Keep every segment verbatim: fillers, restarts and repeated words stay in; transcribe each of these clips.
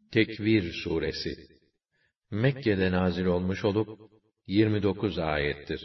Tekvir suresi Mekke'de nazil olmuş olup yirmi dokuz ayettir.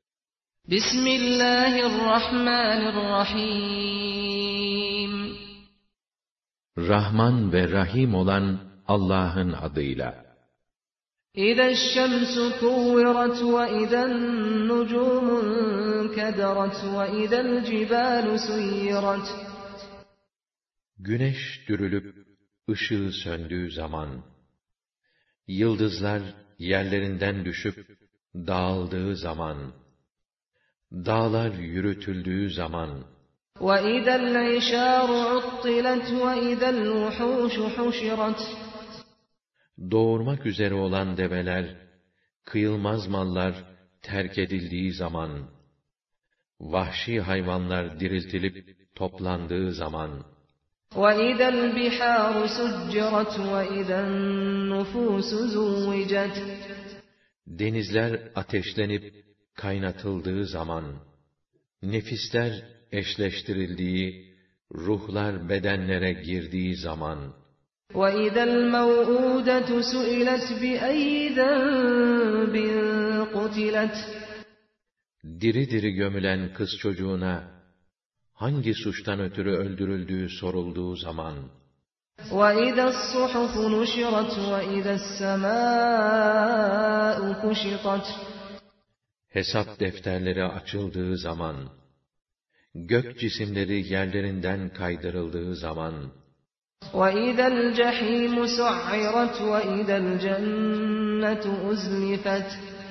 Bismillahirrahmanirrahim. Rahman ve Rahim olan Allah'ın adıyla. İze'ş-şemsu kuvvirat ve ize'n-nucumu kederat ve ize'l-cibalu suyyirat. Güneş dürülüp ışığı söndüğü zaman, yıldızlar yerlerinden düşüp dağıldığı zaman, dağlar yürütüldüğü zaman, وَإِذَا الْعِشَارُ عُطِّلَتْ وَإِذَا الْوُحُوشُ حُشِرَتْ. doğurmak üzere olan develer, kıyılmaz mallar terk edildiği zaman, vahşi hayvanlar diriltilip toplandığı zaman, وَإِذَا الْبِحَارُ سُجِّرَتْ وَإِذَا النُّفُوسُ زُوِّجَتْ. denizler ateşlenip kaynatıldığı zaman, nefisler eşleştirildiği, ruhlar bedenlere girdiği zaman, وَإِذَا الْمَوْءُودَةُ سُئِلَتْ بِأَيِّ ذَنبٍ قُتِلَتْ. diri diri gömülen kız çocuğuna, hangi suçtan ötürü öldürüldüğü sorulduğu zaman, وَإِذَا الصُّحُفُ نُشِرَتْ وَإِذَا السَّمَاءُ كُشِطَتْ. hesap defterleri açıldığı zaman, gök cisimleri yerlerinden kaydırıldığı zaman, وَإِذَا الْجَحِيمُ سُعِّرَتْ وَإِذَا الْجَنَّةُ أُزْلِفَتْ.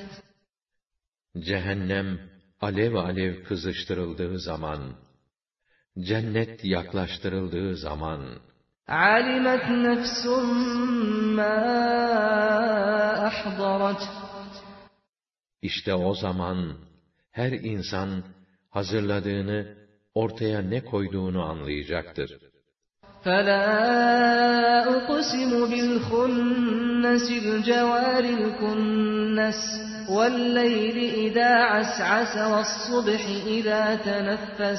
cehennem alev alev kızıştırıldığı zaman, cennet yaklaştırıldığı zaman, عَلِمَتْ نَفْسٌ مَّا أَحْضَرَتْ. İşte o zaman her insan hazırladığını, ortaya ne koyduğunu anlayacaktır. فَلَا أُقْسِمُ بِالْخُنَّسِ الْجَوَارِ الْكُنَّسِ وَاللَّيْلِ إِذَا عَسْعَسَ وَالصُّبْحِ إِذَا تَنَفَّسَ.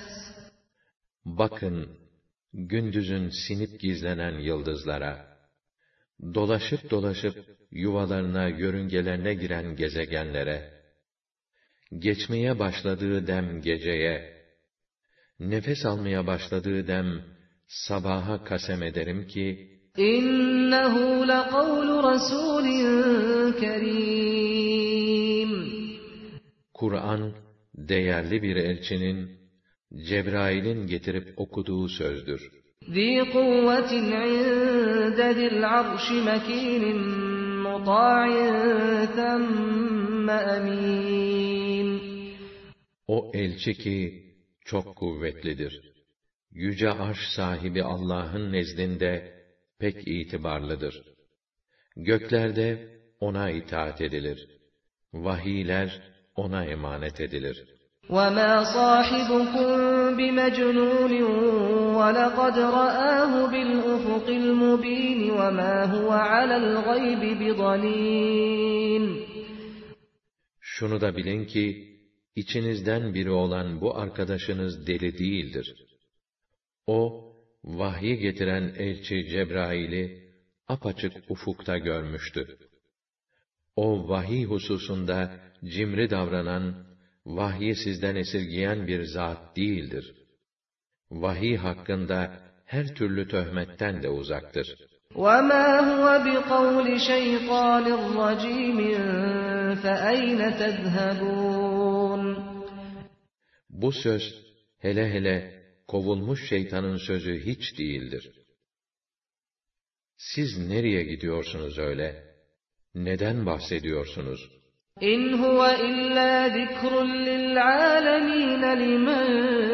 Bakın, gündüzün sinip gizlenen yıldızlara, dolaşıp dolaşıp yuvalarına, yörüngelerine giren gezegenlere, geçmeye başladığı dem geceye, nefes almaya başladığı dem sabaha kasem ederim ki, İnnehu lekavlu rasulin kerim. Kur'an, değerli bir elçinin, Cebrail'in getirip okuduğu sözdür. ذِي قُوَّةٍ عِنْدَ ذِي الْعَرْشِ مَكِينٍ مُطَاعٍ ثَمَّ أَمِينٍ. O elçi ki, çok kuvvetlidir. Yüce Arş sahibi Allah'ın nezdinde pek itibarlıdır. Göklerde ona itaat edilir. Vahiyler ona emanet edilir. وَمَا صَاحِبُكُم بِمَجْنُونٍ وَلَقَدْ رَآهُ بِالْأُفُقِ الْمُبِينِ وَمَا هُوَ عَلَى الْغَيْبِ بِضَنِينٍ. Şunu da bilin ki, içinizden biri olan bu arkadaşınız deli değildir. O, vahyi getiren elçi Cebrail'i apaçık ufukta görmüştü. O vahiy hususunda cimri davranan, vahyi sizden esirgeyen bir zat değildir. Vahiy hakkında her türlü töhmetten de uzaktır. وَمَا هُوَ بِقَوْلِ شَيْطَانٍ رَّجِيمٍ فَأَيْنَ تَذْهَبُونَ. Bu söz, hele hele kovulmuş şeytanın sözü hiç değildir. Siz nereye gidiyorsunuz öyle? Neden bahsediyorsunuz? İn huve illa zikrun lil alemin limen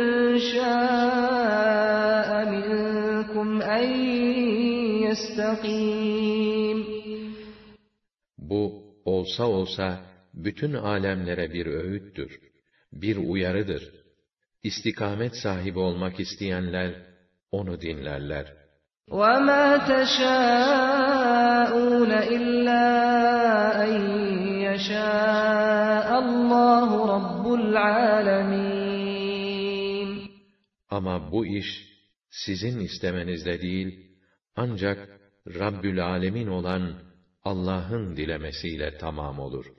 şâ'a minkum en yestakim. Bu olsa olsa bütün alemlere bir öğüttür, bir uyarıdır. İstikamet sahibi olmak isteyenler onu dinlerler. وَمَا تَشَاءُونَ إِلَّا أَن يَشَاءَ اللّٰهُ رَبُّ الْعَالَمِينَ. Ama bu iş sizin istemenizle değil, ancak Rabbül Alemin olan Allah'ın dilemesiyle tamam olur.